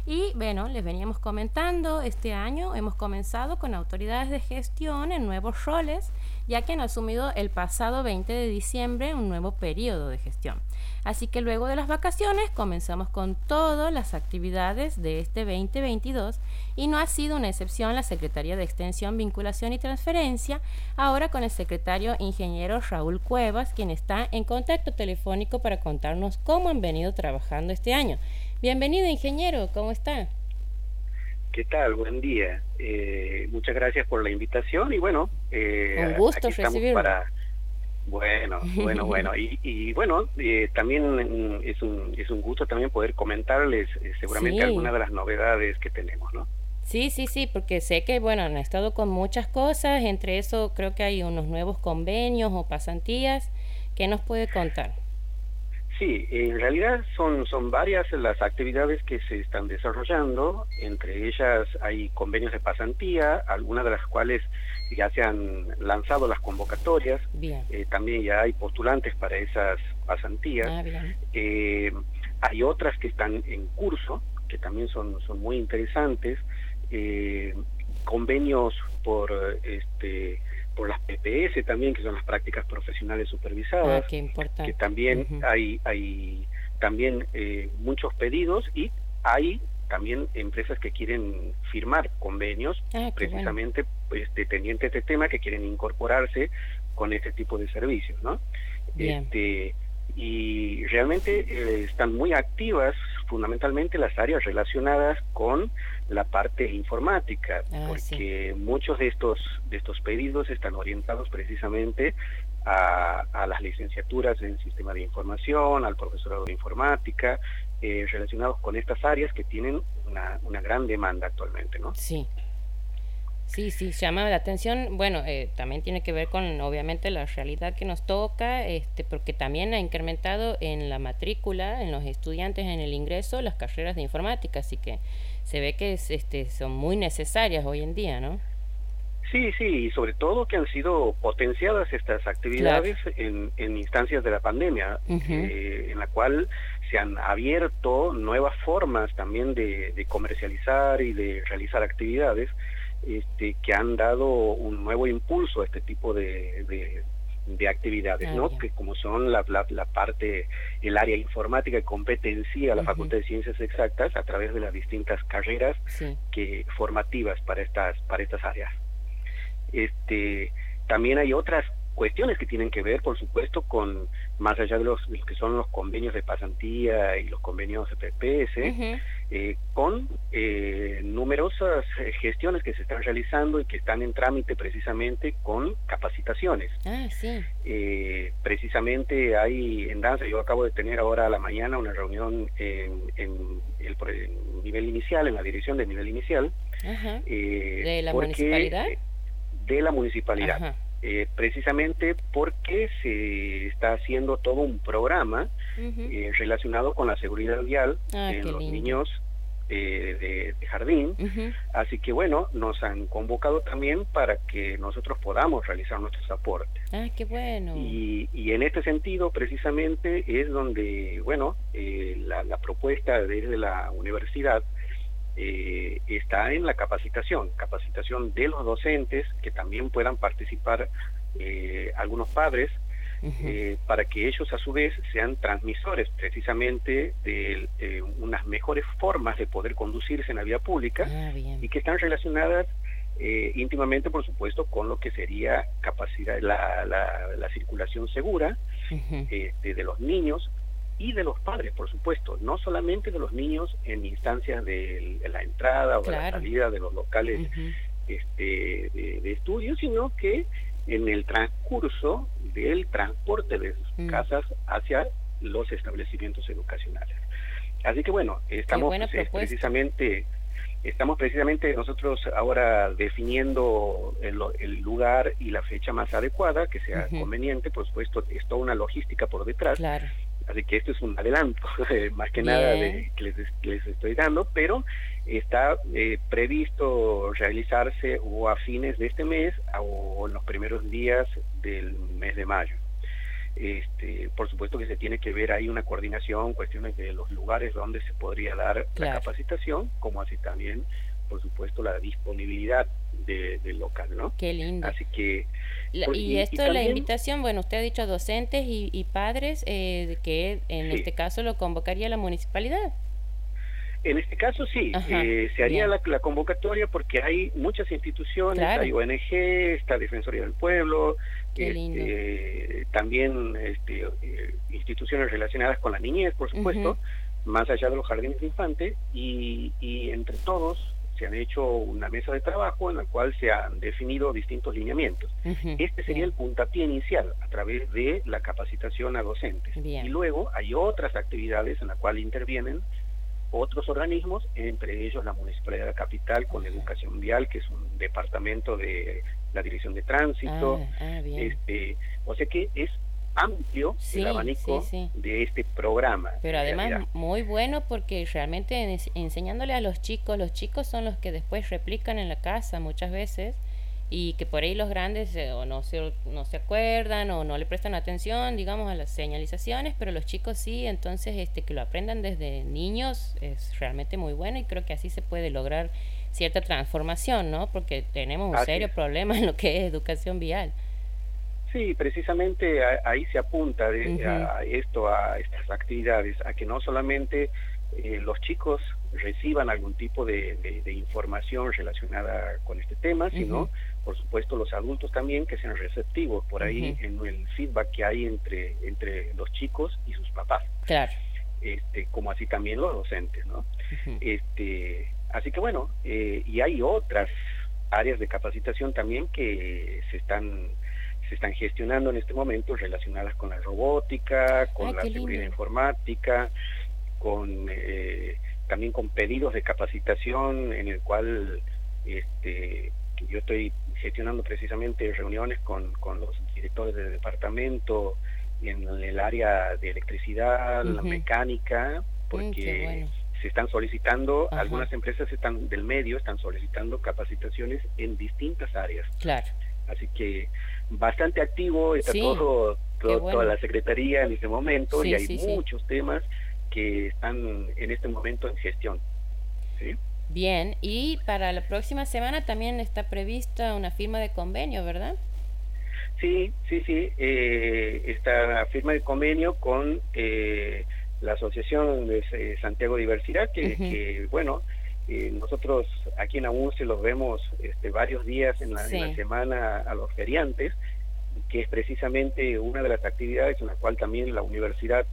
Y bueno, les veníamos comentando, este año hemos comenzado con autoridades de gestión en nuevos roles, ya que han asumido el pasado 20 de diciembre un nuevo periodo de gestión. Así que luego de las vacaciones comenzamos con todas las actividades de este 2022 y no ha sido una excepción la Secretaría de Extensión, Vinculación y Transferencia, ahora con el secretario ingeniero Raúl Cuevas, quien está en contacto telefónico para contarnos cómo han venido trabajando este año. Bienvenido, ingeniero, ¿cómo está? ¿Qué tal? Buen día. Muchas gracias por la invitación y bueno, Un gusto aquí estamos recibirlo. para, bueno, y bueno, también es un gusto también poder comentarles seguramente Sí, algunas de las novedades que tenemos, ¿no? sí, porque sé que, bueno, han estado con muchas cosas, entre eso creo que hay unos nuevos convenios o pasantías. ¿Qué nos puede contar? Sí, en realidad son varias las actividades que se están desarrollando, entre ellas hay convenios de pasantía, algunas de las cuales ya se han lanzado las convocatorias, Bien, también ya hay postulantes para esas pasantías, bien. eh, hay otras que están en curso, que también son muy interesantes, eh, convenios por las PPS también, que son las prácticas profesionales Ah, supervisadas, qué que importante. también Ujú. hay también muchos pedidos y hay también empresas que quieren firmar convenios Ah, qué bueno. precisamente tendientes de este tema que quieren incorporarse con este tipo de servicios, ¿no? Bien. Este, y realmente están muy activas fundamentalmente las áreas relacionadas con la parte informática, Ah, sí. porque muchos de estos pedidos están orientados precisamente a las licenciaturas en sistema de información, al profesorado de informática, relacionados con estas áreas que tienen una gran demanda actualmente, ¿no? Sí. Sí, llama la atención. Bueno, también tiene que ver con, obviamente, la realidad que nos toca, porque también ha incrementado en la matrícula, en los estudiantes, en el ingreso, las carreras de informática, así que se ve que son muy necesarias hoy en día, ¿no? Sí, y sobre todo que han sido potenciadas estas Claro. actividades en instancias de la pandemia, Ujú. en la cual se han abierto nuevas formas también de comercializar y de realizar actividades que han dado un nuevo impulso a este tipo de actividades, Ah, ¿no? bien. Que como son la parte, el área informática que compete en sí a la Ujú. Facultad de Ciencias Exactas a través de las distintas carreras Sí. formativas para estas áreas. Este, también hay otras cuestiones que tienen que ver, por supuesto, con más allá de los que son los convenios de pasantía y los convenios de PPS, Ujú. con numerosas gestiones que se están realizando y que están en trámite precisamente con capacitaciones. Ah, sí. Precisamente hay en danza, yo acabo de tener ahora a la mañana una reunión en nivel inicial, en la dirección del nivel inicial, Ajá. ¿De la porque municipalidad? de la municipalidad, Ajá. precisamente porque se está haciendo todo un programa Ujú. relacionado con la seguridad vial Ah, en qué los lindo. niños de jardín. Ujú. Así que bueno, nos han convocado también para que nosotros podamos realizar nuestros aportes. Ah, qué bueno. Y en este sentido, precisamente, es donde, bueno, la propuesta desde la universidad está en la capacitación de los docentes, que también puedan participar algunos padres, Ujú. para que ellos a su vez sean transmisores precisamente de unas mejores formas de poder conducirse en la vía pública Ah, bien. y que están relacionadas íntimamente, por supuesto, con lo que sería capacidad, la circulación segura Ujú. de los niños y de los padres, por supuesto, no solamente de los niños en instancias de la entrada o de la Claro. salida de los locales Ujú. de estudio, sino que en el transcurso del transporte de sus Mm. casas hacia los establecimientos educacionales. Así que bueno, Qué buena propuesta. estamos precisamente nosotros ahora definiendo el lugar y la fecha más adecuada, que sea Ujú. conveniente, por supuesto, es toda una logística por detrás, Claro. así que esto es un adelanto, más que nada Bien. de que les estoy dando, pero está previsto realizarse o a fines de este mes o en los primeros días del mes de mayo. Por supuesto que se tiene que ver ahí una coordinación, cuestiones de los lugares donde se podría dar la capacitación, como así también, por supuesto, la disponibilidad del local, ¿no? Qué lindo. Así que... y esto, también, la invitación, bueno, usted ha dicho docentes y padres, que en este caso lo convocaría la municipalidad. En este caso sí, se haría la convocatoria porque hay muchas instituciones, hay ONG, está Defensoría del Pueblo, también instituciones relacionadas con la niñez, por supuesto, más allá de los jardines de infantes, y entre todos se han hecho una mesa de trabajo en la cual se han definido distintos lineamientos. Este sería el puntapié inicial a través de la capacitación a docentes. Y luego hay otras actividades en las cuales intervienen otros organismos, entre ellos la Municipalidad de la Capital con Educación Vial, que es un departamento de la Dirección de Tránsito. O sea que es amplio el abanico de este programa. Pero además muy bueno porque realmente enseñándole a los chicos son los que después replican en la casa muchas veces, y que por ahí los grandes o no se acuerdan o no le prestan atención, digamos, a las señalizaciones, pero los chicos sí. Entonces que lo aprendan desde niños es realmente muy bueno, y creo que así se puede lograr cierta transformación, ¿no? Porque tenemos un serio problema en lo que es educación vial. Sí, precisamente ahí se apunta a estas actividades, a que no solamente los chicos reciban algún tipo de información relacionada con este tema, sino, por supuesto, los adultos también, que sean receptivos por ahí en el feedback que hay entre los chicos y sus papás. Claro. Como así también los docentes, ¿no? Así que bueno, y hay otras áreas de capacitación también que se están gestionando en este momento, relacionadas con la robótica, con la seguridad informática, también con pedidos de capacitación, en el cual yo estoy gestionando precisamente reuniones con los directores de departamento en el área de electricidad, la mecánica, porque se están solicitando, algunas empresas del medio están solicitando capacitaciones en distintas áreas. Claro. Así que bastante activo está toda la Secretaría en este momento, y hay muchos temas que están en este momento en gestión. ¿Sí? Bien, y para la próxima semana también está prevista una firma de convenio, ¿verdad? Sí, esta firma de convenio con la Asociación de Santiago Diversidad, que bueno, nosotros aquí en AUNCE los vemos varios días en la semana a los feriantes, que es precisamente una de las actividades en la cual también la universidad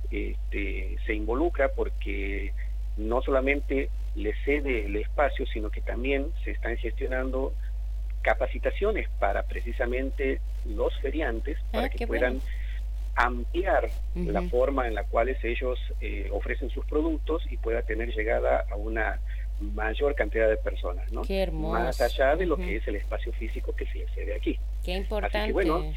se involucra, porque no solamente le cede el espacio, sino que también se están gestionando capacitaciones para precisamente los feriantes, para que puedan ampliar la forma en la cual ellos ofrecen sus productos y pueda tener llegada a una mayor cantidad de personas, ¿no? Qué hermoso. Más allá de lo que es el espacio físico que se cede aquí. Qué importante. Así que bueno,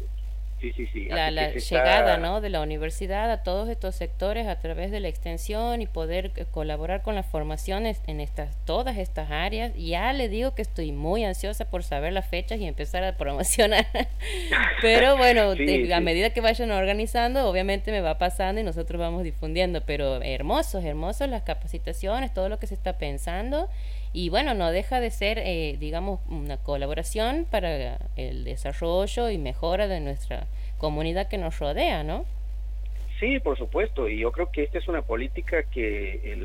la llegada, ¿no?, de la universidad a todos estos sectores a través de la extensión, y poder colaborar con las formaciones en todas estas áreas. Ya le digo que estoy muy ansiosa por saber las fechas y empezar a promocionar. Pero bueno, a medida que vayan organizando, obviamente me va pasando y nosotros vamos difundiendo. Pero hermosos las capacitaciones, todo lo que se está pensando. Y bueno, no deja de ser, digamos, una colaboración para el desarrollo y mejora de nuestra comunidad que nos rodea, ¿no? Sí, por supuesto, y yo creo que esta es una política que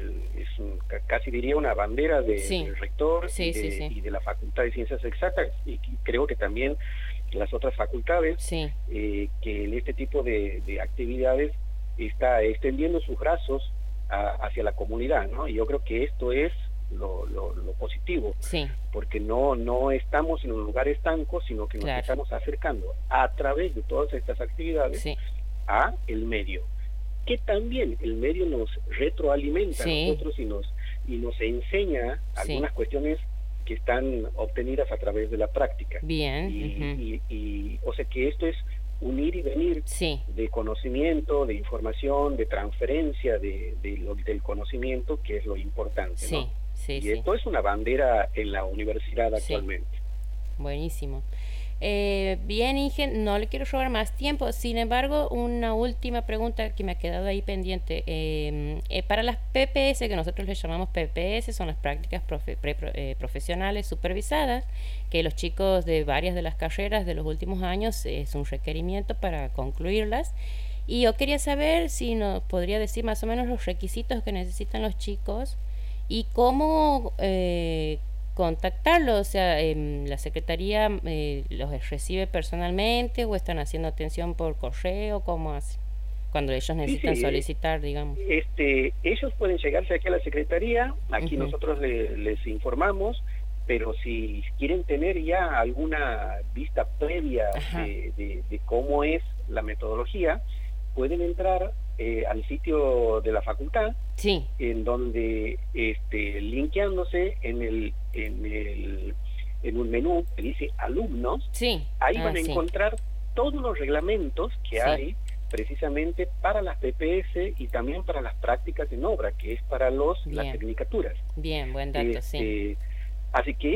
casi diría una bandera del rector y de la Facultad de Ciencias Exactas, y creo que también las otras facultades, que en este tipo de actividades está extendiendo sus brazos hacia la comunidad, ¿no? Y yo creo que esto es lo positivo, porque no estamos en un lugar estanco, sino que nos estamos acercando a través de todas estas actividades a el medio, que también el medio nos retroalimenta a nosotros y nos enseña algunas cuestiones que están obtenidas a través de la práctica. Bien. Y o sea que esto es un ir y venir de conocimiento, de información, de transferencia del conocimiento, que es lo importante, ¿no? Y esto es una bandera en la universidad actualmente. Buenísimo. Bien, Inge, no le quiero robar más tiempo. Sin embargo, una última pregunta que me ha quedado ahí pendiente. Para las PPS, que nosotros les llamamos PPS, son las prácticas profesionales supervisadas, que los chicos de varias de las carreras de los últimos años es un requerimiento para concluirlas. Y yo quería saber si nos podría decir más o menos los requisitos que necesitan los chicos y cómo contactarlos. O sea, la secretaría los recibe personalmente o están haciendo atención por correo, ¿cómo hacen? Cuando ellos necesitan solicitar, digamos. Ellos pueden llegarse aquí a la secretaría, aquí nosotros les informamos, pero si quieren tener ya alguna vista previa de cómo es la metodología, pueden entrar al sitio de la facultad, en donde linkeándose en un menú que dice alumnos, ahí van a encontrar todos los reglamentos que hay precisamente para las PPS y también para las prácticas en obra, que es para las tecnicaturas. Bien, buen dato, Así que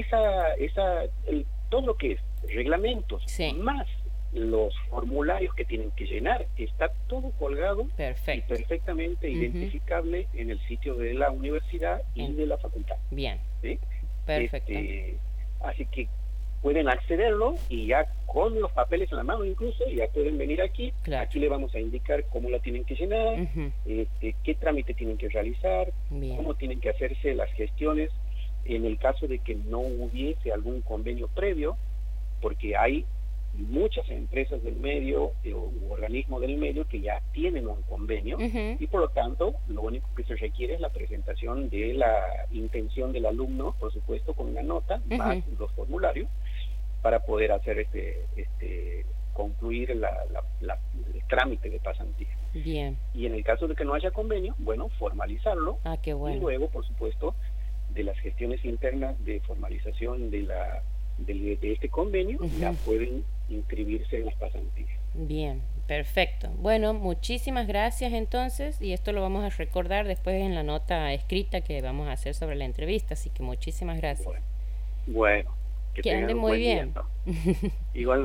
todo lo que es reglamentos más los formularios que tienen que llenar, está todo colgado y perfectamente identificable en el sitio de la universidad y de la facultad. Bien, perfecto. Así que pueden accederlo y ya con los papeles en la mano incluso, ya pueden venir aquí. Aquí le vamos a indicar cómo la tienen que llenar, qué trámite tienen que realizar, cómo tienen que hacerse las gestiones en el caso de que no hubiese algún convenio previo, porque hay muchas empresas del medio u organismos del medio que ya tienen un convenio y por lo tanto lo único que se requiere es la presentación de la intención del alumno, por supuesto con una nota más los formularios para poder hacer concluir el trámite de pasantía. Bien. Y en el caso de que no haya convenio, bueno, formalizarlo qué bueno. Y luego, por supuesto, de las gestiones internas de formalización de este convenio, ya pueden inscribirse en las pasantías. Bien, perfecto. Bueno, muchísimas gracias entonces, y esto lo vamos a recordar después en la nota escrita que vamos a hacer sobre la entrevista, así que muchísimas gracias. Bueno, que ande muy bien. Igual